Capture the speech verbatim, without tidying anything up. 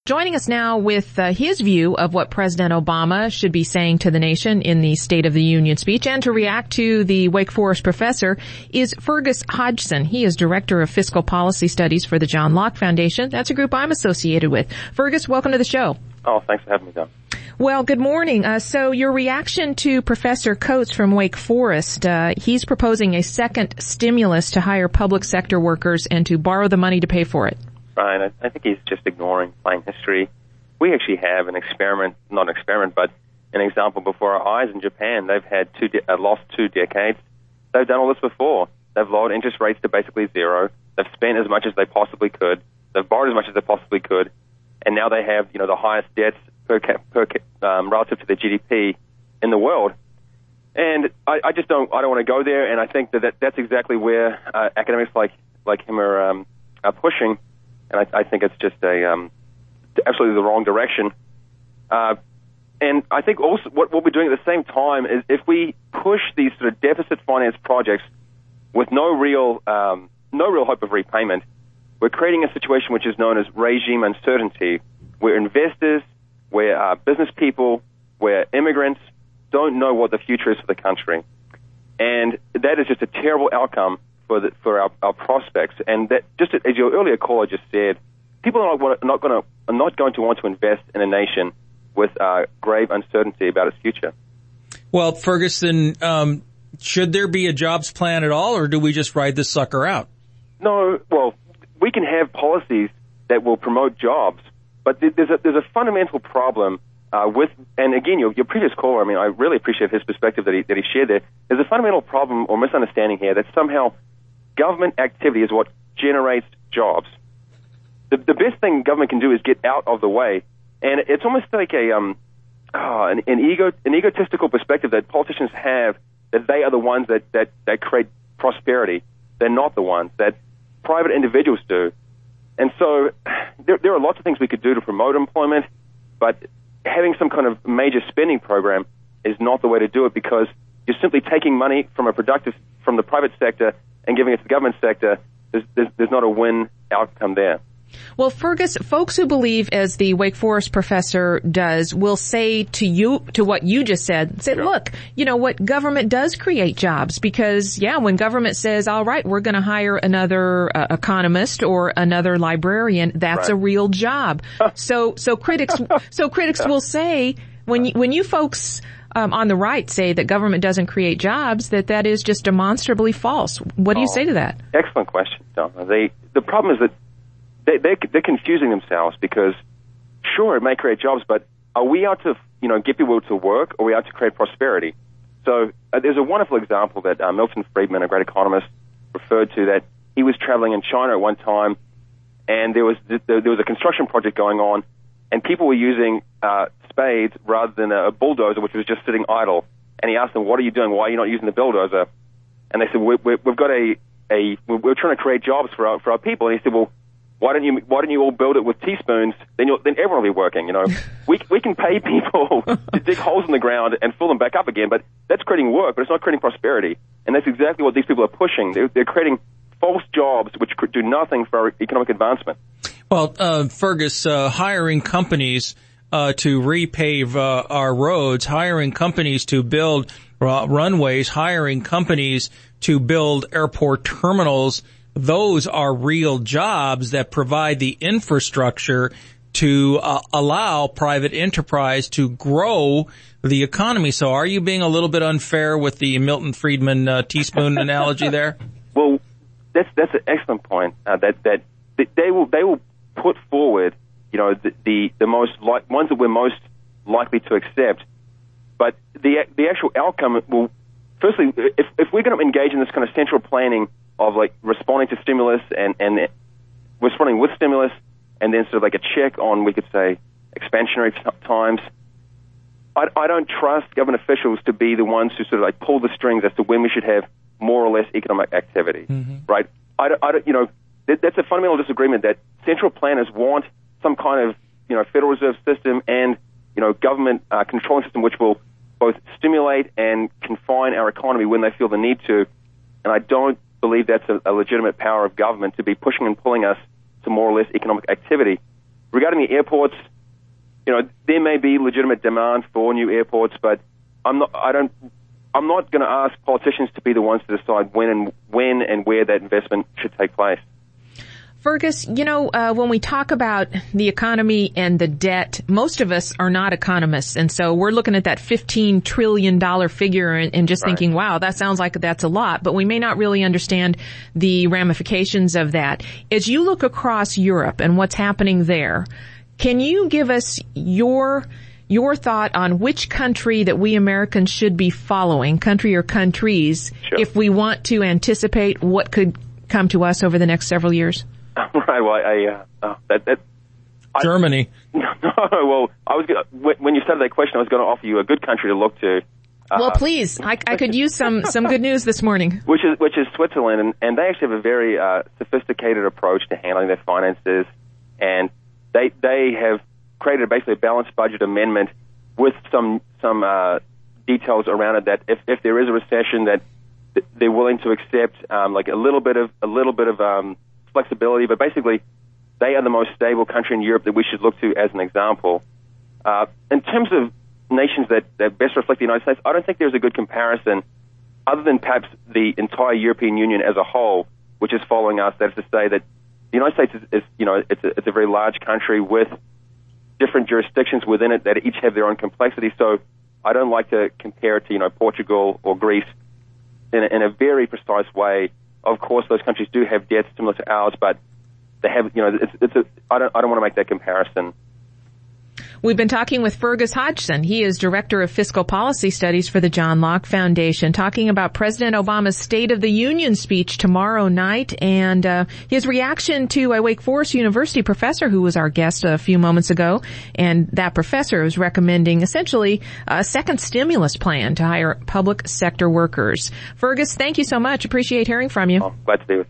joining us now with uh, his view of what President Obama should be saying to the nation in the State of the Union speech, and to react to the Wake Forest professor, is Fergus Hodgson. He is Director of Fiscal Policy Studies for the John Locke Foundation. That's a group I'm associated with. Fergus, welcome to the show. Oh, thanks for having me, Don. Well, good morning. Uh, so your reaction to Professor Coates from Wake Forest, uh, he's proposing a second stimulus to hire public sector workers and to borrow the money to pay for it. Right. I, I think he's just ignoring plain history. We actually have an experiment, not an experiment, but an example before our eyes in Japan. They've had two de- uh, lost two decades. They've done all this before. They've lowered interest rates to basically zero. They've spent as much as they possibly could. They've borrowed as much as they possibly could. And now they have, you know, the highest debts per, cap, per um, relative to their G D P in the world. And I, I just don't, I don't want to go there. And I think that, that that's exactly where uh, academics like like him are, um, are pushing. And I, I think it's just a um, absolutely the wrong direction. Uh, and I think also what, what we're doing at the same time is if we push these sort of deficit finance projects with no real um, no real hope of repayment, we're creating a situation which is known as regime uncertainty, where investors, where uh, business people, where immigrants don't know what the future is for the country. And that is just a terrible outcome for the, for our, our prospects. And that, just as your earlier caller just said, people are not, not going to are not going to want to invest in a nation with uh, grave uncertainty about its future. Well, Ferguson, um, should there be a jobs plan at all, or do we just ride this sucker out? No, well, we can have policies that will promote jobs, but there's a, there's a fundamental problem uh, with, and again, your, your previous caller, I mean, I really appreciate his perspective that he, that he shared there. There's a fundamental problem or misunderstanding here that somehow government activity is what generates jobs. The, the best thing government can do is get out of the way, and it's almost like a um, oh, an, an ego an egotistical perspective that politicians have, that they are the ones that, that, that create prosperity. They're not the ones that private individuals do. And so there, there are lots of things we could do to promote employment, but having some kind of major spending program is not the way to do it, because you're simply taking money from a productive, from the private sector and giving it to the government sector. There's, there's, there's not a win outcome there. Well, Fergus, folks who believe, as the Wake Forest professor does, will say to you, to what you just said, say, sure. Look, you know what, government does create jobs, because, yeah, when government says, all right, we're going to hire another uh, economist or another librarian, that's right. A real job. so, so critics, so critics will say, when you, when you folks um, on the right say that government doesn't create jobs, that that is just demonstrably false. What do you oh, say to that? Excellent question, Donna. They, the problem is that They, they're, they're confusing themselves, because, sure, it may create jobs, but are we out to, you know, get people to work, or are we out to create prosperity? So uh, there's a wonderful example that uh, Milton Friedman, a great economist, referred to, that he was traveling in China at one time, and there was there was a construction project going on, and people were using uh, spades rather than a bulldozer, which was just sitting idle. And he asked them, "What are you doing? Why are you not using the bulldozer?" And they said, we, we, "We've got a a we're trying to create jobs for our for our people." And he said, "Well, Why don't you Why don't you all build it with teaspoons? Then you'll, then everyone will be working. You know, we we can pay people to dig holes in the ground and fill them back up again, but that's creating work, but it's not creating prosperity. And that's exactly what these people are pushing. They're, they're creating false jobs which do nothing for our economic advancement. Well, uh, Fergus, uh, hiring companies uh, to repave uh, our roads, hiring companies to build uh, runways, hiring companies to build airport terminals. Those are real jobs that provide the infrastructure to uh, allow private enterprise to grow the economy. So are you being a little bit unfair with the Milton Friedman uh, teaspoon analogy there? Well, that's that's an excellent point. Uh, that that they will they will put forward, you know, the the, the most li- ones that we're most likely to accept, but the the actual outcome will. Firstly, if if we're going to engage in this kind of central planning of like responding to stimulus and, and responding with stimulus, and then sort of like a check on, we could say, expansionary t- times. I, I don't trust government officials to be the ones who sort of like pull the strings as to when we should have more or less economic activity, mm-hmm. right? I, I, you know, that, that's a fundamental disagreement, that central planners want some kind of, you know, Federal Reserve system and, you know, government uh, controlling system which will both stimulate and confine our economy when they feel the need to. And I don't believe that's a, a legitimate power of government to be pushing and pulling us to more or less economic activity. regarding the airports, you know, there may be legitimate demand for new airports, but I'm not, I don't, I'm not going to ask politicians to be the ones to decide when and when and where that investment should take place. Fergus, you know, uh, when we talk about the economy and the debt, most of us are not economists. And so we're looking at that fifteen trillion dollars figure and, and just right. thinking, wow, that sounds like that's a lot. But we may not really understand the ramifications of that. As you look across Europe and what's happening there, can you give us your your thought on which country that we Americans should be following, country or countries, sure. if we want to anticipate what could come to us over the next several years? Right. Well, I, uh, uh, that, that, I, Germany. No, no. Well, I was gonna, when you started that question, I was going to offer you a good country to look to. Uh, well, please. I, I could use some, some good news this morning. Which is which is Switzerland, and, and they actually have a very uh, sophisticated approach to handling their finances, and they they have created basically a balanced budget amendment with some some uh, details around it that if, if there is a recession, that they're willing to accept um, like a little bit of a little bit of um, flexibility, but basically they are the most stable country in Europe that we should look to as an example. Uh, in terms of nations that, that best reflect the United States, I don't think there's a good comparison other than perhaps the entire European Union as a whole, which is following us. That is to say that the United States is, is you know, it's a, it's a very large country with different jurisdictions within it that each have their own complexity. So I don't like to compare it to, you know, Portugal or Greece in a, in a very precise way. Of course, those countries do have debts similar to ours, but they have, you know, it's, it's a, I don't, I don't want to make that comparison. We've been talking with Fergus Hodgson. He is Director of Fiscal Policy Studies for the John Locke Foundation, talking about President Obama's State of the Union speech tomorrow night and uh, his reaction to a Wake Forest University professor who was our guest a few moments ago. And that professor is recommending essentially a second stimulus plan to hire public sector workers. Fergus, thank you so much. Appreciate hearing from you. Oh, glad to be with you.